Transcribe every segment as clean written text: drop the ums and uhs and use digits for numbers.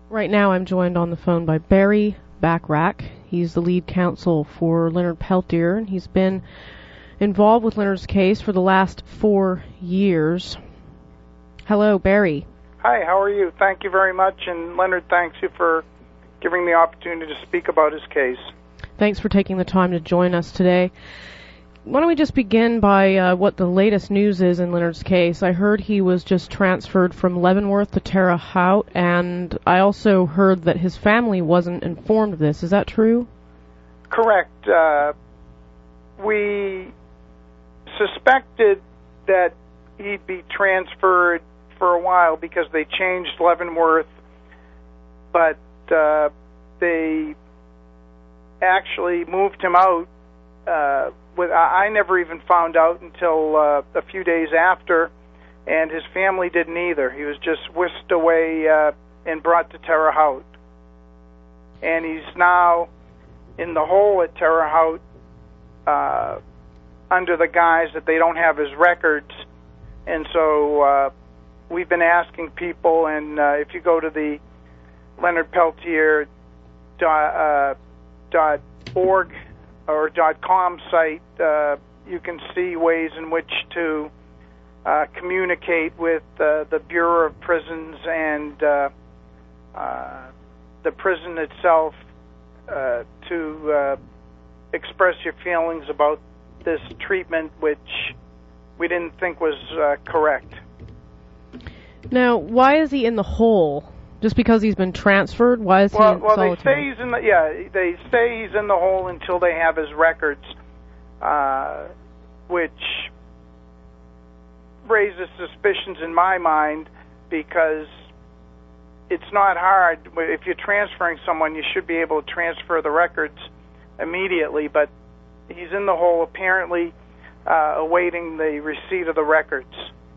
Right now I'm joined on the phone by Barry Bachrach. He's the lead counsel for Leonard Peltier, and he's been involved with Leonard's case for the last 4 years. Hello, Barry. Hi, how are you? Thank you very much, and Leonard thanks you for giving me the opportunity to speak about his case. Thanks for taking the time to join us today. Why don't we just begin by what the latest news is in Leonard's case? I heard he was just transferred from Leavenworth to Terre Haute, and I also heard that his family wasn't informed of this. Is that true? Correct. We suspected that he'd be transferred for a while because they changed Leavenworth, but they actually moved him out. I never even found out until a few days after, and his family didn't either. He was just whisked away and brought to Terre Haute. And he's now in the hole at Terre Haute under the guise that they don't have his records. And so we've been asking people, and if you go to the leonardpeltier.org or .com site, you can see ways in which to communicate with the Bureau of Prisons and the prison itself to express your feelings about this treatment, which we didn't think was correct. Now, why is he in the hole? Just because he's been transferred? Why is he in solitary? They say they say he's in the hole until they have his records, which raises suspicions in my mind, because it's not hard. If you're transferring someone, you should be able to transfer the records immediately, but he's in the hole apparently awaiting the receipt of the records.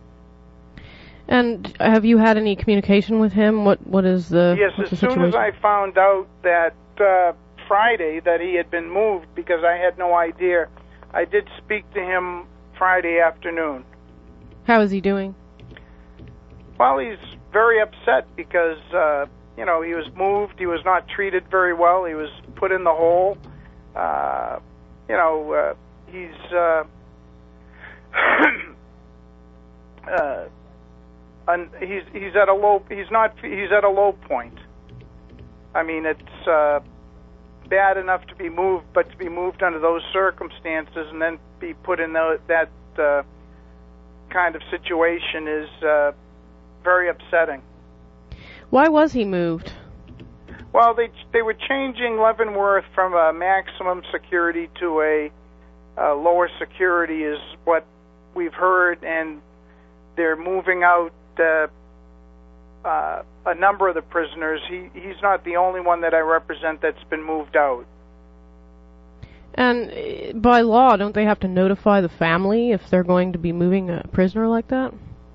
And have you had any communication with him? What is the Yes, what's as the soon as I found out that Friday that he had been moved, because I had no idea, I did speak to him Friday afternoon. How is he doing? Well, he's very upset because, he was moved. He was not treated very well. He was put in the hole. He's he's at a low. He's at a low point. I mean, it's bad enough to be moved, but to be moved under those circumstances and then be put in that kind of situation is very upsetting. Why was he moved? Well, they were changing Leavenworth from a maximum security to a lower security, is what we've heard, and they're moving out a number of the prisoners. He's not the only one that I represent that's been moved out. And by law, don't they have to notify the family if they're going to be moving a prisoner like that?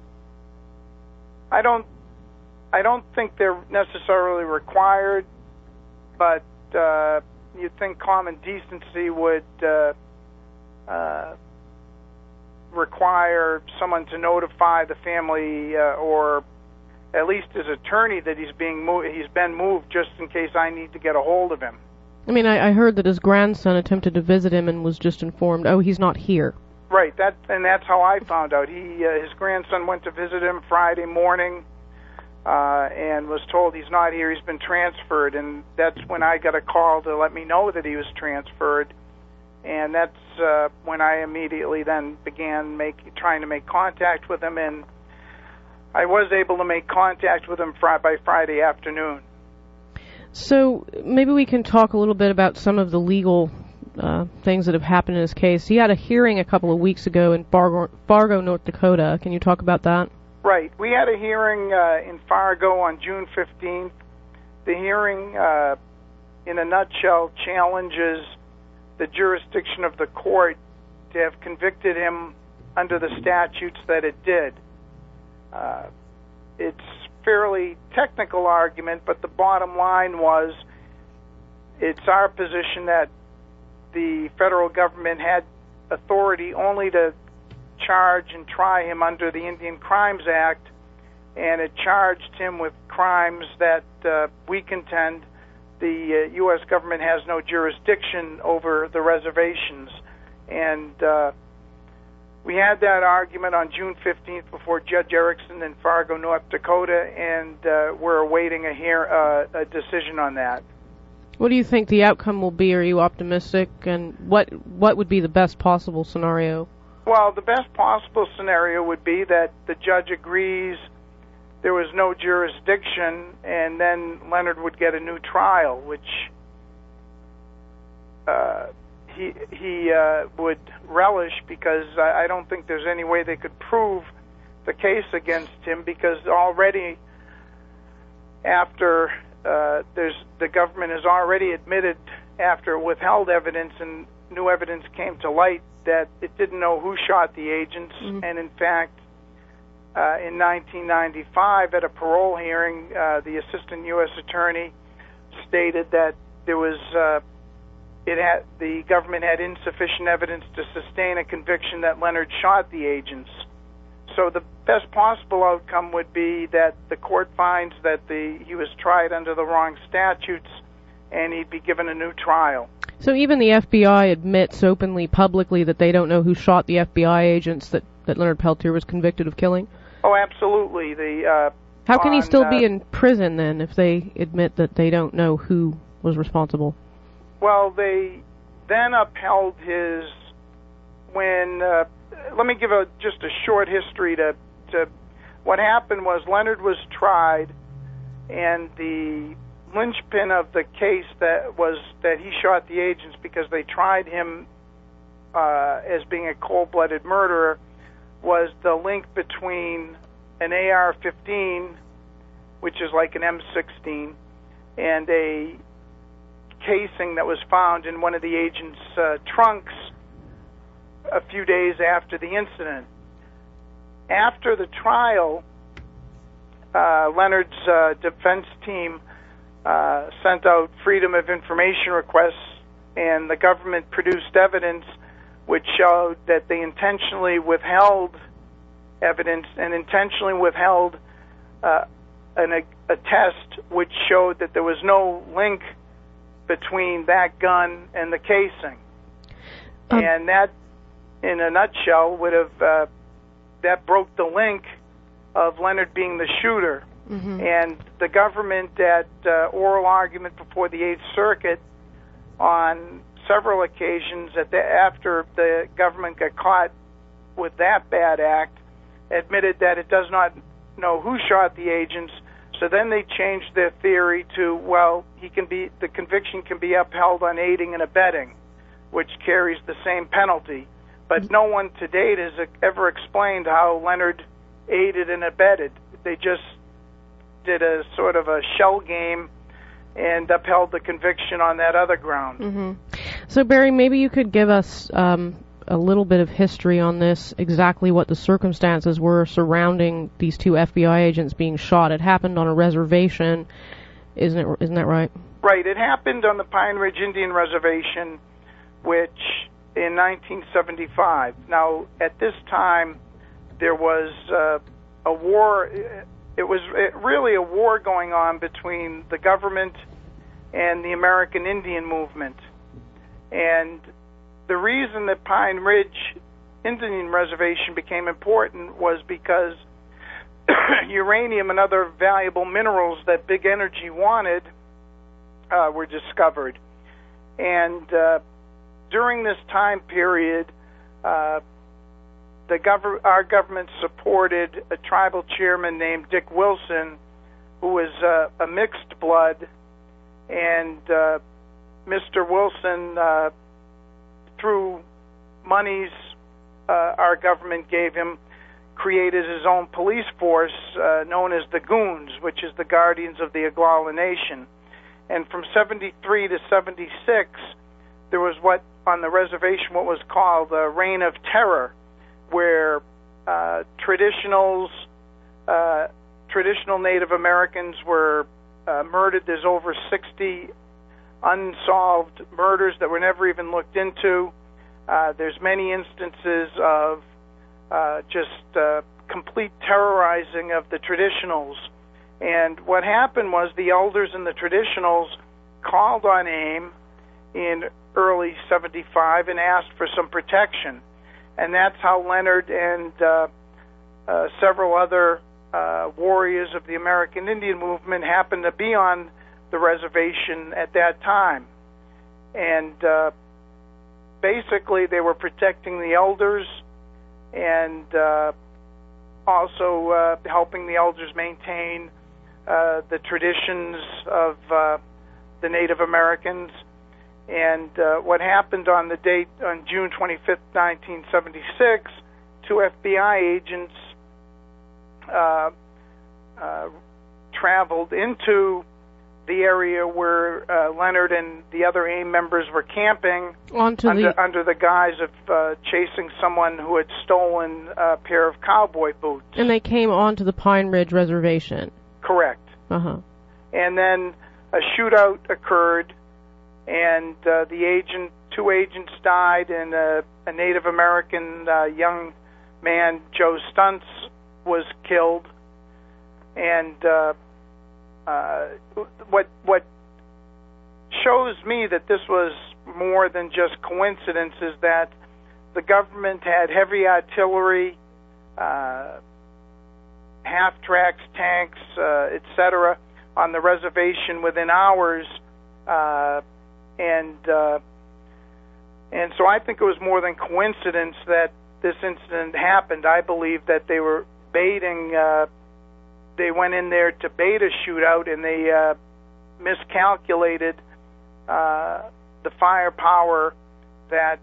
I don't think they're necessarily required, but you'd think common decency would require someone to notify the family or at least his attorney that he's been moved, just in case I need to get a hold of him. I mean, I heard that his grandson attempted to visit him and was just informed, oh, he's not here. Right, that's how I found out. His grandson went to visit him Friday morning and was told he's not here, he's been transferred, and that's when I got a call to let me know that he was transferred, and that's when I immediately then began trying to make contact with him, and I was able to make contact with him by Friday afternoon. So maybe we can talk a little bit about some of the legal things that have happened in his case. He had a hearing a couple of weeks ago in Fargo, North Dakota. Can you talk about that? Right. We had a hearing in Fargo on June 15th. The hearing, in a nutshell, challenges the jurisdiction of the court to have convicted him under the statutes that it did. It's fairly technical argument, but the bottom line was it's our position that the federal government had authority only to charge and try him under the Indian Crimes Act, and it charged him with crimes that we contend the U.S. government has no jurisdiction over the reservations. And we had that argument on June 15th before Judge Erickson in Fargo, North Dakota, and we're awaiting a decision on that. What do you think the outcome will be? Are you optimistic? And what would be the best possible scenario? Well, the best possible scenario would be that the judge agrees there was no jurisdiction, and then Leonard would get a new trial, which he would relish, because I don't think there's any way they could prove the case against him, because already after the government has already admitted, after withheld evidence and new evidence came to light, that it didn't know who shot the agents. And in fact, in 1995, at a parole hearing, the assistant U.S. attorney stated that there was the government had insufficient evidence to sustain a conviction that Leonard shot the agents. So the best possible outcome would be that the court finds that he was tried under the wrong statutes, and he'd be given a new trial. So even the FBI admits openly, publicly, that they don't know who shot the FBI agents that Leonard Peltier was convicted of killing? Oh, absolutely. How can he still be in prison, then, if they admit that they don't know who was responsible? Well, they then upheld his... let me give just a short history to what happened was Leonard was tried, and the linchpin of the case that he shot the agents because they tried him as being a cold-blooded murderer was the link between an AR-15, which is like an M16, and a casing that was found in one of the agents' trunks a few days after the incident. After the trial, Leonard's defense team sent out Freedom of Information requests, and the government produced evidence which showed that they intentionally withheld evidence and intentionally withheld a test which showed that there was no link between that gun and the casing. And that, in a nutshell, would have that broke the link of Leonard being the shooter. And the government, at oral argument before the Eighth Circuit, on several occasions, after the government got caught with that bad act, admitted that it does not know who shot the agents. So then they changed their theory to, well, the conviction can be upheld on aiding and abetting, which carries the same penalty. But no one to date has ever explained how Leonard aided and abetted. They just did a sort of a shell game and upheld the conviction on that other ground. So, Barry, maybe you could give us a little bit of history on this, exactly what the circumstances were surrounding these two FBI agents being shot. It happened on a reservation, isn't that right? Right. It happened on the Pine Ridge Indian Reservation, which in 1975. Now, at this time, there was a war. It was really a war going on between the government and the American Indian movement. And the reason that Pine Ridge Indian Reservation became important was because uranium and other valuable minerals that Big Energy wanted were discovered. And during this time period, our government supported a tribal chairman named Dick Wilson, who was a mixed blood, and Mr. Wilson, through monies our government gave him, created his own police force known as the Goons, which is the Guardians of the Oglala Nation. And from 73 to 76, there was on the reservation what was called a Reign of Terror, where traditional Native Americans were murdered. There's over 60 unsolved murders that were never even looked into. There's many instances of just complete terrorizing of the traditionals. And what happened was the elders and the traditionals called on AIM in early 75 and asked for some protection. And that's how Leonard and several other warriors of the American Indian movement happened to be on the reservation at that time. And basically they were protecting the elders and also helping the elders maintain the traditions of the Native Americans. And what happened on the date, on June 25th, 1976, two FBI agents traveled into the area where Leonard and the other AIM members were camping under the guise of chasing someone who had stolen a pair of cowboy boots. And they came onto the Pine Ridge Reservation. Correct. Uh-huh. And then a shootout occurred, and two agents died, and a Native American young man, Joe Stuntz, was killed. And what shows me that this was more than just coincidence is that the government had heavy artillery, half-tracks, tanks, etc., on the reservation within hours, and so I think it was more than coincidence that this incident happened. I believe that they were baiting. They went in there to bait a shootout, and they miscalculated the firepower that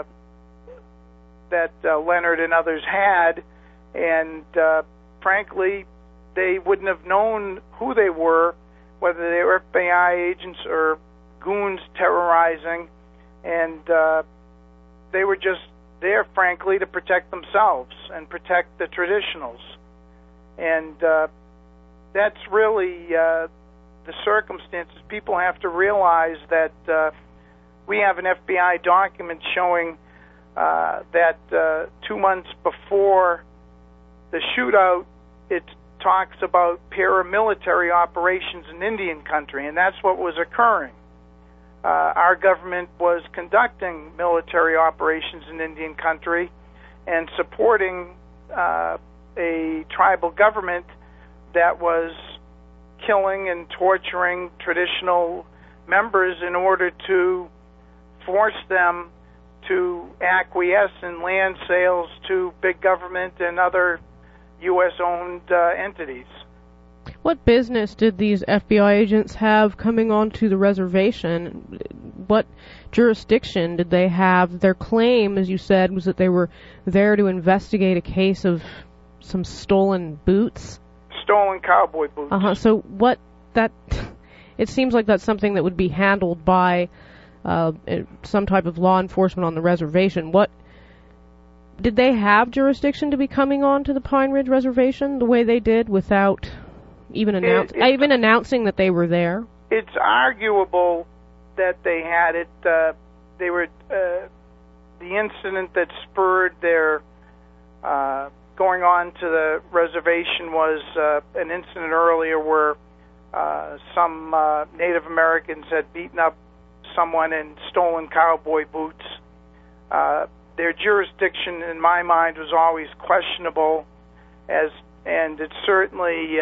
Leonard and others had, and frankly, they wouldn't have known who they were, whether they were FBI agents or goons terrorizing, and they were just there, frankly, to protect themselves and protect the traditionals. And that's really the circumstances. People have to realize that we have an FBI document showing that 2 months before the shootout, it talks about paramilitary operations in Indian country, and that's what was occurring. Our government was conducting military operations in Indian country and supporting a tribal government that was killing and torturing traditional members in order to force them to acquiesce in land sales to big government and other U.S.-owned entities. What business did these FBI agents have coming onto the reservation? What jurisdiction did they have? Their claim, as you said, was that they were there to investigate a case of some stolen boots? Stolen cowboy boots. So it seems like that's something that would be handled by some type of law enforcement on the reservation. What did they have jurisdiction to be coming on to the Pine Ridge Reservation the way they did without even announcing that they were there? It's arguable that they had it. They were the incident that spurred their going on to the reservation was an incident earlier where some Native Americans had beaten up someone and stolen cowboy boots. Their jurisdiction, in my mind, was always questionable, and it's certainly,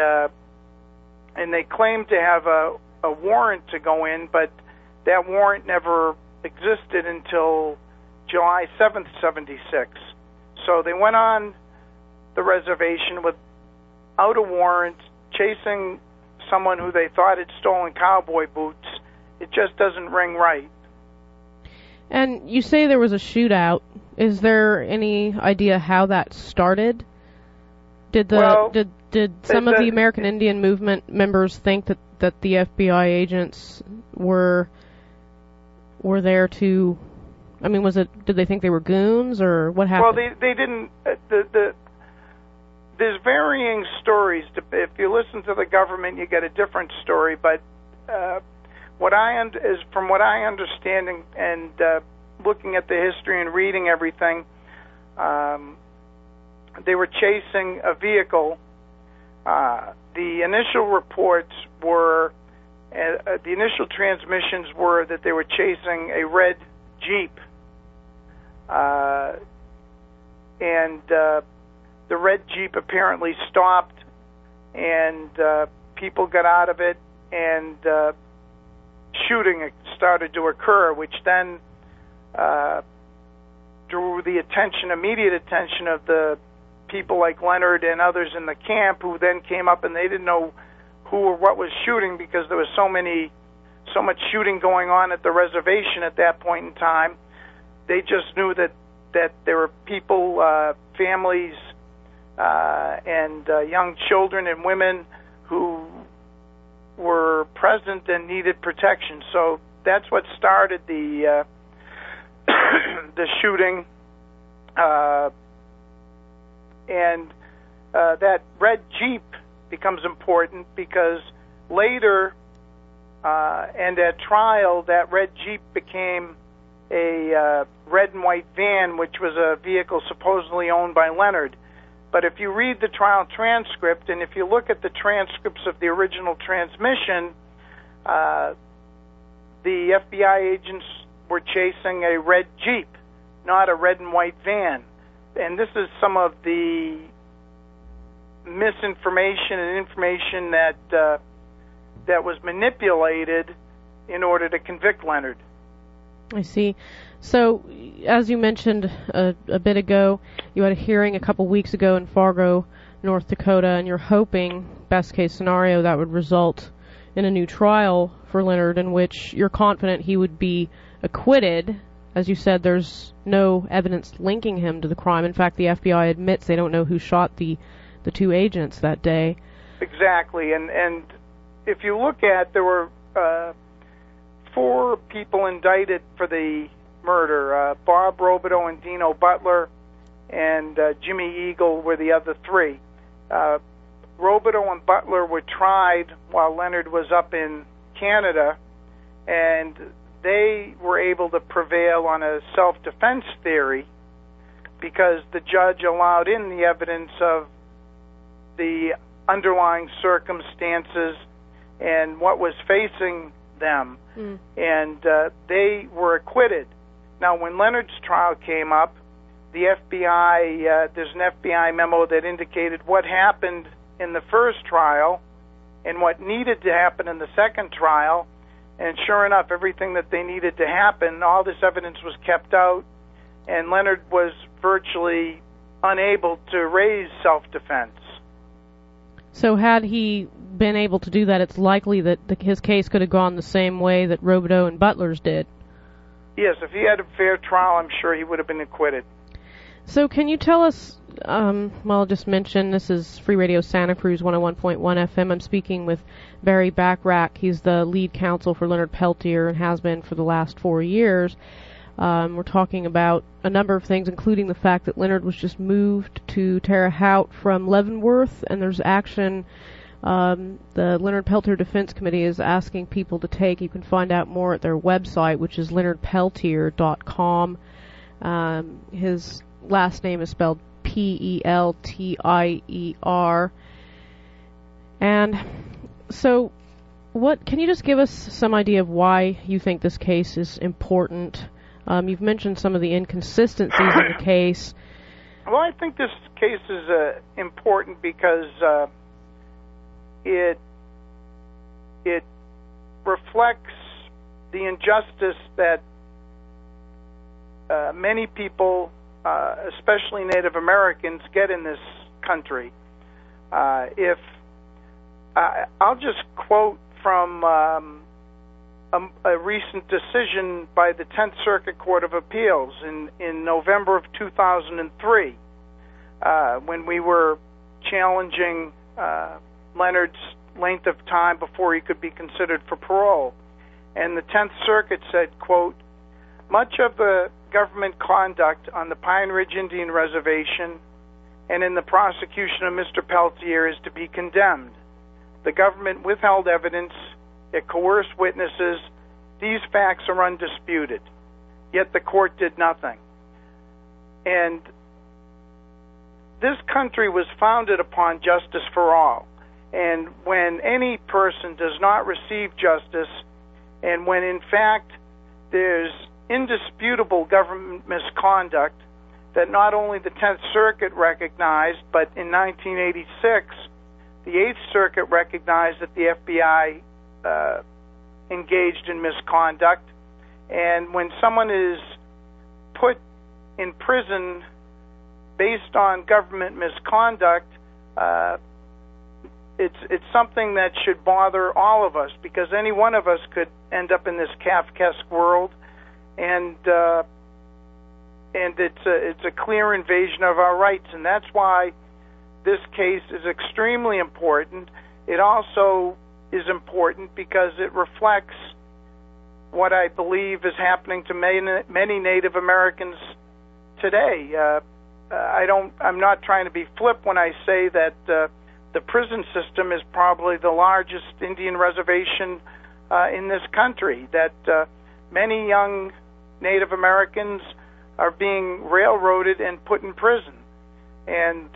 and they claimed to have a warrant to go in, but that warrant never existed until July 7th, 76. So they went on the reservation without a warrant, chasing someone who they thought had stolen cowboy boots. It just doesn't ring right. And you say there was a shootout. Is there any idea how that started? Did some of the American Indian movement members think that the FBI agents were there to? I mean, did they think they were goons, or what happened? Well, they didn't. There's varying stories. If you listen to the government, you get a different story. But from what I understand and looking at the history and reading everything, they were chasing a vehicle. The initial reports were, the initial transmissions were that they were chasing a red Jeep. And the red Jeep apparently stopped, and people got out of it, and shooting started to occur, which then drew the immediate attention of the people like Leonard and others in the camp, who then came up, and they didn't know who or what was shooting because there was so much shooting going on at the reservation at that point in time. They just knew that there were people, families, and young children and women who were present and needed protection. So that's what started the the shooting, and that red Jeep becomes important because later and at trial, that red Jeep became a red and white van, which was a vehicle supposedly owned by Leonard. But if you read the trial transcript, and if you look at the transcripts of the original transmission, the FBI agents were chasing a red Jeep, not a red and white van. And this is some of the misinformation and information that was manipulated in order to convict Leonard. I see. So, as you mentioned a bit ago, you had a hearing a couple weeks ago in Fargo, North Dakota, and you're hoping, best case scenario, that would result in a new trial for Leonard in which you're confident he would be acquitted. As you said, there's no evidence linking him to the crime. In fact, the FBI admits they don't know who shot the two agents that day. Exactly. And if you look at, there were 4 people indicted for the murder. Bob Robideau and Dino Butler and Jimmy Eagle were the other 3. Robideau and Butler were tried while Leonard was up in Canada, and they were able to prevail on a self-defense theory because the judge allowed in the evidence of the underlying circumstances and what was facing them, and they were acquitted. Now, when Leonard's trial came up, the FBI, there's an FBI memo that indicated what happened in the first trial and what needed to happen in the second trial, and sure enough, everything that they needed to happen, all this evidence was kept out, and Leonard was virtually unable to raise self-defense. So had he been able to do that, it's likely that his case could have gone the same way that Robideau and Butler's did. Yes, if he had a fair trial, I'm sure he would have been acquitted. So can you tell us, I'll just mention, this is Free Radio Santa Cruz 101.1 FM. I'm speaking with Barry Bachrach. He's the lead counsel for Leonard Peltier and has been for the last 4 years. We're talking about a number of things, including the fact that Leonard was just moved to Terre Haute from Leavenworth, and there's action the Leonard Peltier Defense Committee is asking people to take. You can find out more at their website, which is leonardpeltier.com. His last name is spelled Peltier. And so can you just give us some idea of why you think this case is important? You've mentioned some of the inconsistencies in the case. Well, I think this case is important because it reflects the injustice that many people, especially Native Americans, get in this country. I'll just quote from a recent decision by the 10th Circuit Court of Appeals in November of 2003, when we were challenging Leonard's length of time before he could be considered for parole. And the 10th Circuit said, quote, "Much of the government conduct on the Pine Ridge Indian Reservation and in the prosecution of Mr. Peltier is to be condemned. The government withheld evidence, it coerced witnesses. These facts are undisputed. Yet the court did nothing." And this country was founded upon justice for all. And when any person does not receive justice, and when in fact there's indisputable government misconduct that not only the 10th Circuit recognized, but in 1986, the 8th Circuit recognized that the FBI engaged in misconduct. And when someone is put in prison based on government misconduct, it's something that should bother all of us, because any one of us could end up in this Kafkaesque world, and it's a clear invasion of our rights, and that's why this case is extremely important. It also is important because it reflects what I believe is happening to many Native Americans today. I'm not trying to be flip when I say that the prison system is probably the largest Indian reservation in this country, that many young Native Americans are being railroaded and put in prison. And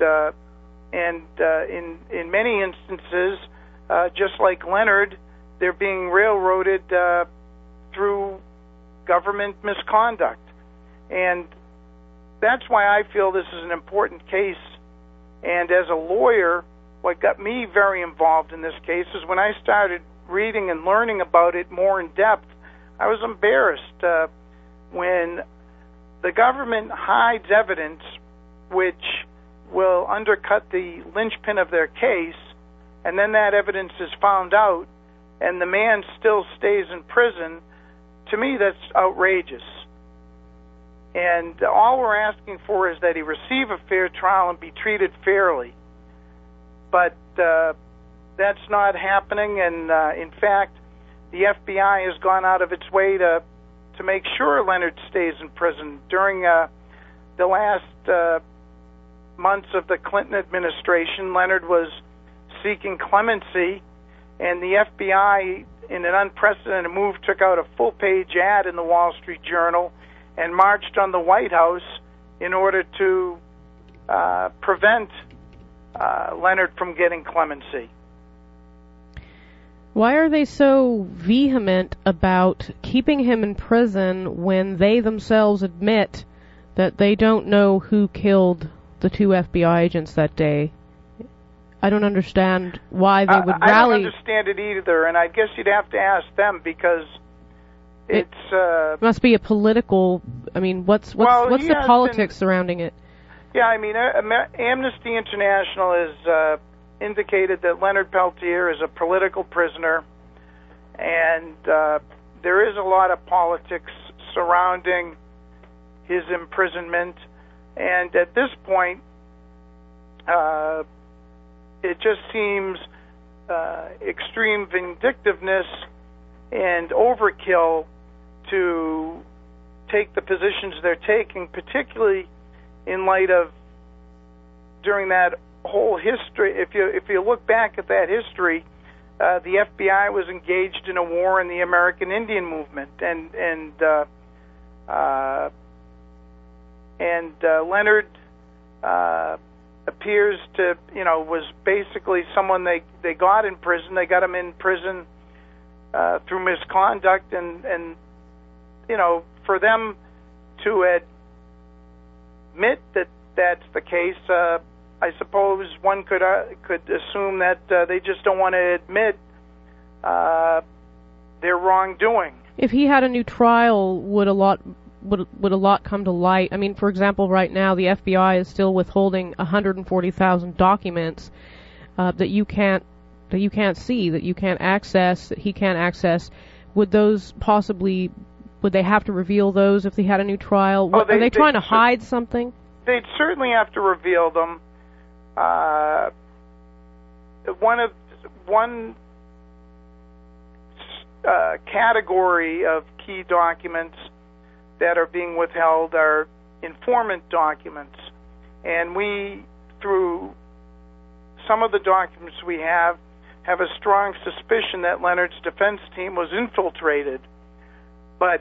in many instances, just like Leonard, they're being railroaded through government misconduct. And that's why I feel this is an important case. And as a lawyer, what got me very involved in this case is when I started reading and learning about it more in depth, I was embarrassed when the government hides evidence which will undercut the linchpin of their case, and then that evidence is found out, and the man still stays in prison. To me, that's outrageous. And all we're asking for is that he receive a fair trial and be treated fairly. But that's not happening, and in fact, the FBI has gone out of its way to make sure Leonard stays in prison. During the last months of the Clinton administration, Leonard was seeking clemency, and the FBI, in an unprecedented move, took out a full-page ad in the Wall Street Journal and marched on the White House in order to prevent Leonard from getting clemency. Why are they so vehement about keeping him in prison when they themselves admit that they don't know who killed the 2 FBI agents that day? I don't understand why they would rally. I don't understand it either, and I guess you'd have to ask them, because it must be a political. I mean, what's the politics surrounding it? Yeah, I mean, Amnesty International has indicated that Leonard Peltier is a political prisoner, and there is a lot of politics surrounding his imprisonment. And at this point, it just seems extreme vindictiveness and overkill to take the positions they're taking, particularly in light of during that whole history. If you look back at that history, the FBI was engaged in a war in the American Indian movement, and Leonard appears to, was basically someone they got in prison. They got him in prison through misconduct, and for them to admit that that's the case, I suppose one could assume that they just don't want to admit their wrongdoing. If he had a new trial, would a lot come to light? I mean, for example, right now the FBI is still withholding 140,000 documents that you can't see, that you can't access, that he can't access. Would they have to reveal those if they had a new trial? Are they trying to hide something? They'd certainly have to reveal them. One category of key documents that are being withheld are informant documents, and we, through some of the documents we have a strong suspicion that Leonard's defense team was infiltrated. But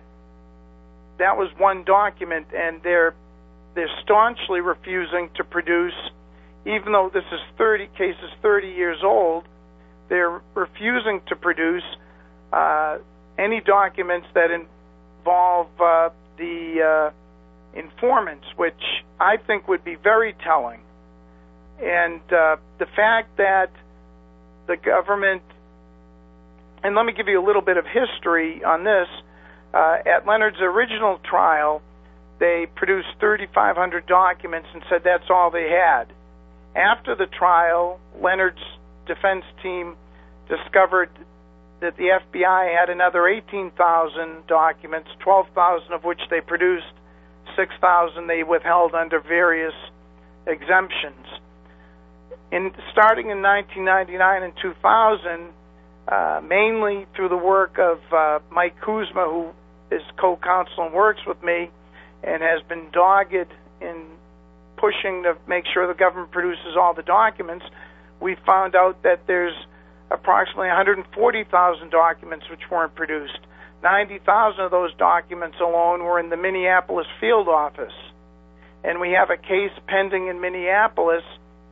that was one document, and they're staunchly refusing to produce even though this is 30 years old, they're refusing to produce any documents that involve the informants, which I think would be very telling. And the fact that the government, and let me give you a little bit of history on this, at Leonard's original trial, they produced 3,500 documents and said that's all they had. After the trial, Leonard's defense team discovered that the FBI had another 18,000 documents, 12,000 of which they produced, 6,000 they withheld under various exemptions. Starting in 1999 and 2000, mainly through the work of Mike Kuzma, who is co-counsel and works with me and has been dogged in pushing to make sure the government produces all the documents, we found out that there's approximately 140,000 documents which weren't produced. 90,000 of those documents alone were in the Minneapolis field office. And we have a case pending in Minneapolis,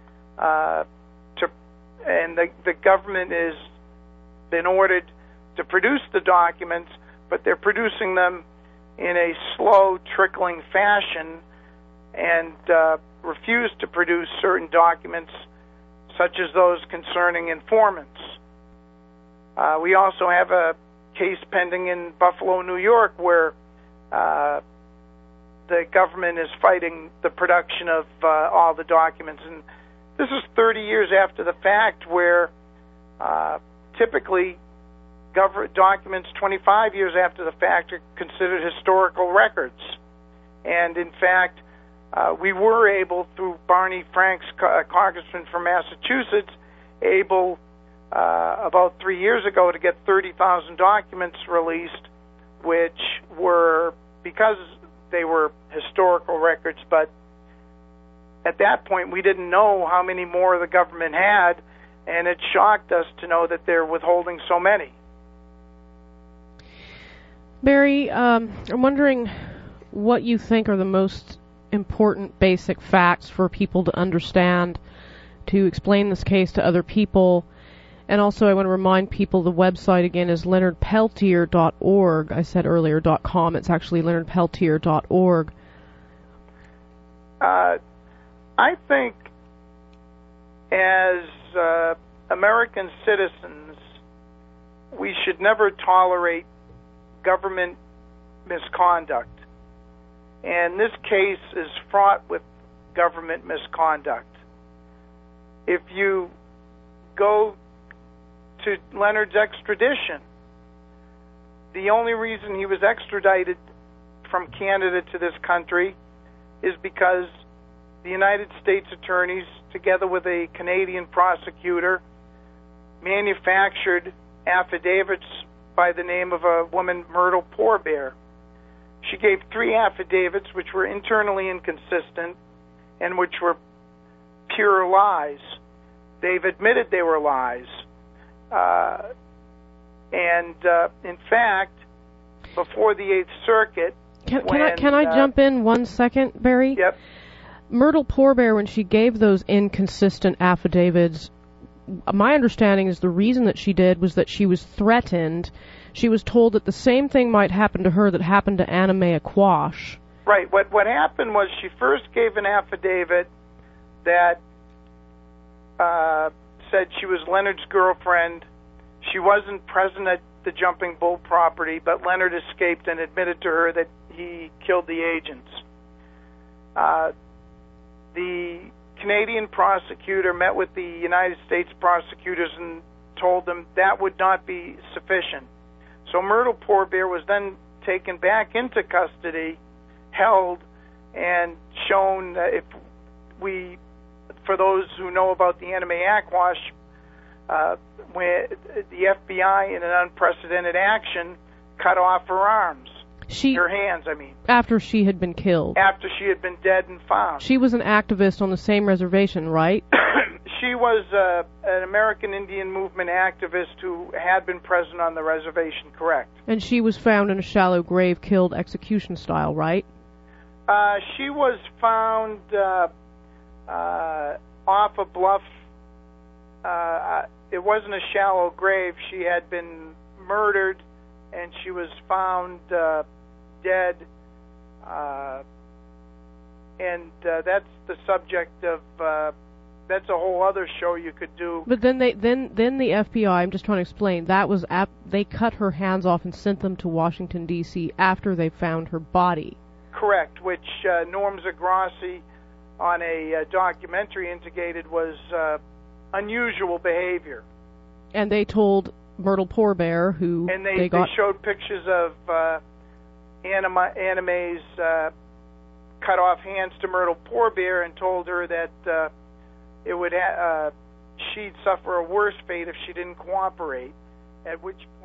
and the government has been ordered to produce the documents, but they're producing them in a slow, trickling fashion and refuse to produce certain documents, such as those concerning informants. We also have a case pending in Buffalo, New York, where the government is fighting the production of all the documents. And this is 30 years after the fact, where typically documents 25 years after the fact are considered historical records. And in fact, we were able, through Barney Franks, congressman from Massachusetts, about 3 years ago to get 30,000 documents released, which were, because they were historical records, but at that point we didn't know how many more the government had, and it shocked us to know that they're withholding so many. Barry, I'm wondering what you think are the most important basic facts for people to understand to explain this case to other people. And also I want to remind people the website again is leonardpeltier.org. I said earlier .com. It's actually leonardpeltier.org. I think as American citizens, we should never tolerate government misconduct. And this case is fraught with government misconduct. If you go to Leonard's extradition, the only reason he was extradited from Canada to this country is because the United States attorneys, together with a Canadian prosecutor, manufactured affidavits by the name of a woman, Myrtle Pourbaix. She gave 3 affidavits which were internally inconsistent and which were pure lies. They've admitted they were lies. In fact, before the Eighth Circuit... Can I jump in 1 second, Barry? Yep. Myrtle Pourbaix, when she gave those inconsistent affidavits, my understanding is the reason that she did was that she was threatened. She was told that the same thing might happen to her that happened to Anna Mae Aquash. Right. What happened was she first gave an affidavit that said she was Leonard's girlfriend. She wasn't present at the Jumping Bull property, but Leonard escaped and admitted to her that he killed the agents. The Canadian prosecutor met with the United States prosecutors and told them that would not be sufficient. So Myrtle Pourbaix was then taken back into custody, held, and shown that for those who know about the Anna Mae Aquash, when the FBI, in an unprecedented action, cut off her arms. Her hands, I mean. After she had been killed. After she had been dead and found. She was an activist on the same reservation, right? She was an American Indian Movement activist who had been present on the reservation, correct. And she was found in a shallow grave, killed execution style, right? She was found off a bluff. It wasn't a shallow grave. She had been murdered, and she was found dead. And that's the subject of. That's a whole other show you could do. But then the FBI. I'm just trying to explain. That was they cut her hands off and sent them to Washington D.C. after they found her body. Correct, which Norm Zagrossi on a documentary indicated was unusual behavior. And they told Myrtle Poorbear, who and they showed pictures of Anna Mae's cut off hands to Myrtle Poorbear and told her that it would she'd suffer a worse fate if she didn't cooperate. At which